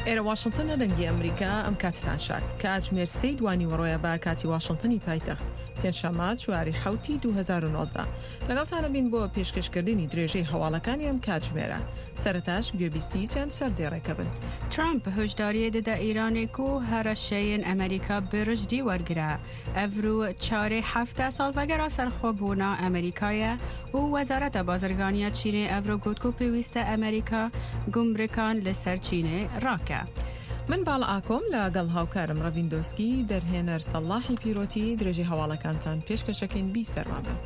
ئێرە واشنگتنە دەنگی ئەمریکا ئەم کاتتان شاد کاتژمێر 3 دوانی وەڕۆیە بە کاتی واشنگتنی پایتەخت پێنجشەممە 4 حوتی 2019 لەگەڵتانە بین بۆ پێشکەشکردنی درێژەی هەواڵەکانی ئەم کاتژمێرە سەرەتاش گوێبیستی چەند سەردێڕێکە بن. ترامپ هشداری دەدا ئیرانێک و هەرەشەیەن ئەمریکا برژدی وەرگرە ئەڤرو چارێ هەفتە ساڵڤەگەرا سەرخۆبوونا ئەمریکایە و وەزارەتە بازرگانیە چینێ ئەڤرو گوتکو پێویستە ئەمریکا گومرکان لەسەر چینێ ڕاکە. من باڵ ئاکۆم لەگەڵ هاوکارم ڕەڤیندۆسکی دەرهێنەر سەڵاحی پیرۆتی درێژەی هەواڵەکانتان پێشکەشەکەین بی سەرمان بن.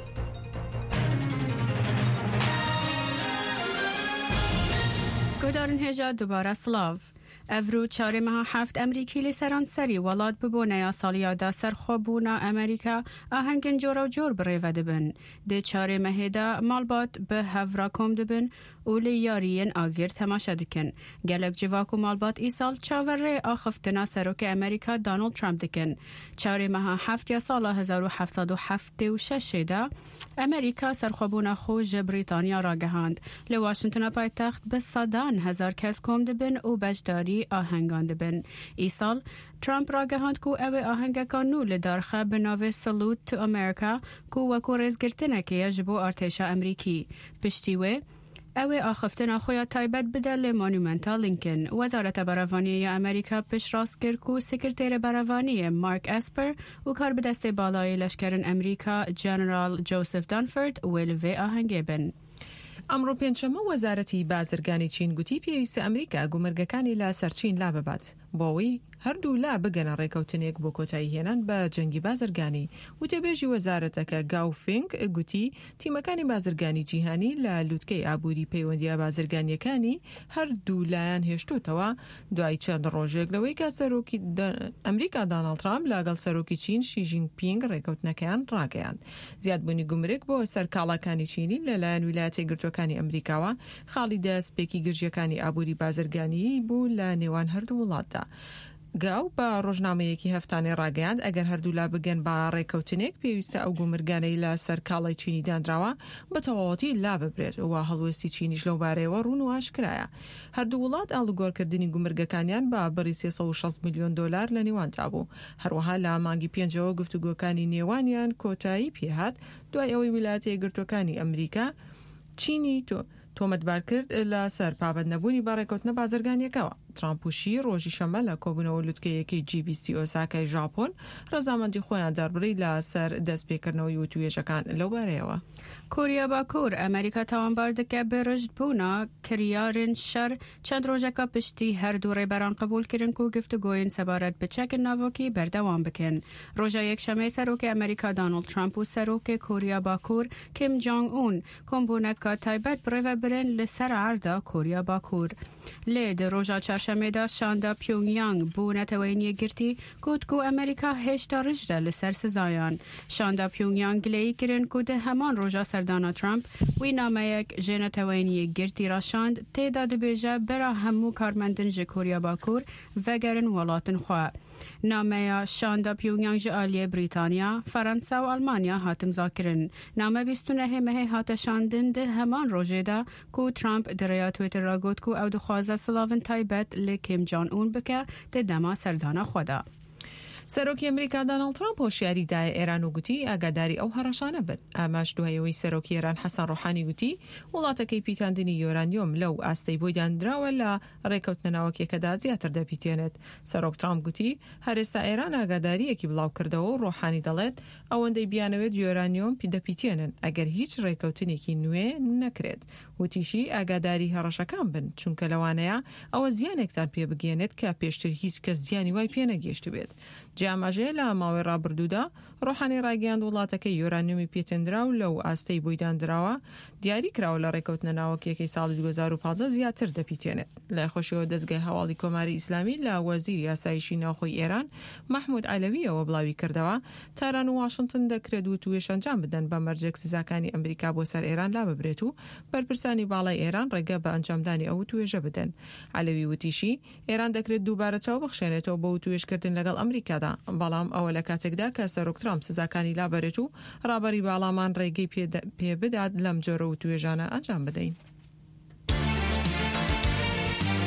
گۆدارن هێژە دووبارە سلااو. ئەڤرو چارێ مەها هەفت ئەمریکی لە سەرانسەری وڵات ببوونەیە ساڵیادا سەرخۆبوونا ئەمریکا ئاهەنگن جۆرە و جۆر بڕێوە دەبن. دێ چارێ مەهێدا ماڵبات بە هەڤرا کۆم دەبن و لە یاریەن ئاگیر تەماشا دکن. گەلک جیواک و ماڵبات ئیساڵ چاوەڕێ ئاخفتنا سەرۆکی ئەمریکا دانالد ترامپ دکن. چارێ مەها هەفتیا ساڵە 1976دا ئەمریکا سەرخۆبوونا خۆ ژە بریتانیا ڕاگەهاند. لە واشنگتنە پایتەخت بە سەدان هەزار کەس کۆم دەبن و بەشداری ئاهەنگان دەبن. ئیساڵ ترامپ ڕاگەهاند کو ئەوێ ئاهەنگەکان و لە دارخە بناوێ سەلوت تو ئەمریکا کو وەکو ڕێزگرتنەکەیە ji بۆ ئارتێشە ئەمریکی. پشتی وێ ئەوێ ئاخفتنا خۆیان تایبەت بدە لە مانیمنتا لینکن. وەزارەتە بەرەڤانیە ئەمریکا پشتڕاست کرد و سکرتێرە بەرەڤانیە مارک ئەسپەر و کاربدەستێ باڵای لەشکرن ئەمریکا جەنەرال جۆسف دانفۆرد وێ لەوێ ئاهەنگێ بن. ئەمڕۆ پێنجشەممە وەزارەتی بازرگانی چین گوتی پێویستە ئەمریکا گومرگەکانی لا سەرچین لا ببات بۆەوەی هەردوو لا بگەنە ڕێکەوتنێک بۆ کۆتایی هێنان بە جەنگی بازرگانی. وتێبێژی وەزارەتەکە گاوفینگ گوتی تیمەکانی بازرگانی جیهانی لە لووتکەی ئابووری پەیوەندیە بازرگانیەکانی هەردوو لایەن هێشتوتەوە دوای چەند ڕۆژێک لەوەی کە سەرۆکی ئەمریکا دانالد ترامپ لەگەڵ سەرۆکی چین شی جینپینگ ڕێکەوتنەکەیان ڕاگەیاند. زیادبوونی گومرگ بۆ سەرکاڵەکانی چینی لەلایەن ویلایەتە یەکگرتووەکانی ئەمریکاوە خاڵی دەستپێکی گرژیەکانی ئابووری بازرگانی بوو لە نێوان هەردوو وڵاتدا. گاو بە ڕۆژنامەیەکی هەفتانەی ڕاگەیاند ئەگەر هەردوو لا بگەن بە ڕێکەوتنێک پێویستە ئەو گومرگانەی لە سەرکاڵی چینی دانراوە بە تەواوەتی لا ببرێت و هەڵوێستی چینیش لەو بارەیەوە ڕوون و ئاشکرایە. هەردوو وڵات ئاڵوگۆڕکردنی گومرگەکانیان بە بەڕی 360 میلیۆن دلار لە نێواندا بوو. هەروەها لە مانگی پێنجەوە گفتوگۆکانی نێوانیان کۆتایی پێهات دوای ئەوەی ویلایەتە یەکگرتووەکانی ئەمریکا چینی تۆمەتبار کرد لە سەر پابەت نەبوونی بە ڕێکەوتنە بازرگانیەکەوە. ترامپوشی ڕۆژی شەمە لە کۆبوونەوە لووتکەیەکی GBC ئۆساکای ژاپۆن ڕەزامەندی خۆیان دەربڕی لە سەر دەستپێکردنەوەی وتوێژەکان لەو بارەیەوە. کوریا باکوور ئەمریکا تاوانبار دەکە بەڕژد بوونا کریارن شەر چەند ڕۆژەکە پشتی هەردوو ڕێبەران قبولکردن و گفتوگۆین سەبارەت بچەکن ناوۆکی بەردەوام بکەن. ڕۆژە یەکشەمەی سەرۆکی ئەمریکا دانالد ترامپ و سەرۆکی کوریا باکوور کیم جانگ ئون کۆمبوونەکە تایبەت بڕێوە برن لەسەر عەردا کوریا باکوور. لێ دە ڕۆژە چارشەمێدا شاندا پیۆنگیانگ بوونەتەوەی نیەگرتی گوتکو ئەمریکا هێشتا ڕژدە لەسەر سزایان. شاندا پیۆنگیانگ گلەیی کردن کو دە هەمان ڕۆژە سەردانا ترامپ وی نامەیەک ژێنەتەوەی نیەگرتی ڕاشاند تێدا دەبێژە بەرە هەموو کارمەندن ژە کوریا باکوور ڤەگەرن وڵاتن خوا. نامەیە شاندا پیۆنگیانگ ژە ئالیە بریتانیا، فەرەنسا و ئەڵمانیا هاتم زاکردن. نامە 29 مەهێ هاتە شاندن دە هەمان ڕۆژێدا کو ترامپ دەڕێاتوێتە ڕاگوت کو ئەو دخوازە سلاڤن تایبەت لە کیم جان ئون بکە دە دەما سەردانا خۆدا. سەرۆکی ئەمریکا دانالد ترامپ هۆشیاریدایە ئێران و گوتی ئاگاداری ئەو هەڕەشانە بن. ئاماش دوایەوەی سەرۆکی ئێران حەسەن ڕۆحانی گوتی وڵاتەکەی پیتاندنی یۆرانیۆم لەو ئاستەی بۆی دانراوە لە ڕێکەوتنە ناوەکیەکەدا زیاتر دەپیتێنێت. سەرۆک ترامپ گوتی هەرێستا ئێران ئاگاداریەکی بڵاو کردەوە و ڕۆحانی دەڵێت ئەوەندەی بیانەوێت یۆرانیۆم دەپیتێنن ئەگەر هیچ ڕێکەوتنێکی نوێ نەکرێت. وتیشی ئاگاداری هەڕەشەکان بن چونکە لەوانەیە ئەوە زیانێکتان پێ بگێنێت کە پێشتر هیچ کەس زیانی وای پێ نەگەیشت بێت. جاماژەیە لە ماوەی ڕابردوودا ڕۆحانی ڕاگەیاند وڵاتەکەی یۆرانیۆمی پێتێنرا و لەو ئاستەی بۆی دانراوە دیاری کراوە لە ڕێکەوتنە ناوەکیەکەی ساڵی 2015 زیاتر دەپیتێنێت. لای خۆشیەوە دەستگای هەواڵی کۆماری ئیسلامی لە وەزیری یاسایشی ناوخۆی ئێران مەحموود عەلەویەوە بڵاوی کردەوە تاران و واشنگتن دەکرێت وتوێژ ئەنجام بدەن بە مەرجێک سزاکانی ئەمریکا بۆ سەر ئێران لا ببرێت و بەرپرسانی باڵای ئێران ڕێگە بە ئەنجامدانی ئەو وتوێژە بدەن. عەلەوی وتیشی ئێران دەکرێت دووبارە چاو بخشێنێتەوە بە وتوێژکردن لەگەڵ ئەمریکادا بەڵام ئەوە لە کاتێکدا کە سەرۆک ترامپ سزاکانی لابەرێت و ڕابەری باڵامان ڕێگەی پێ بدات لەم جۆرە وتوێژانە ئەنجام بدەین.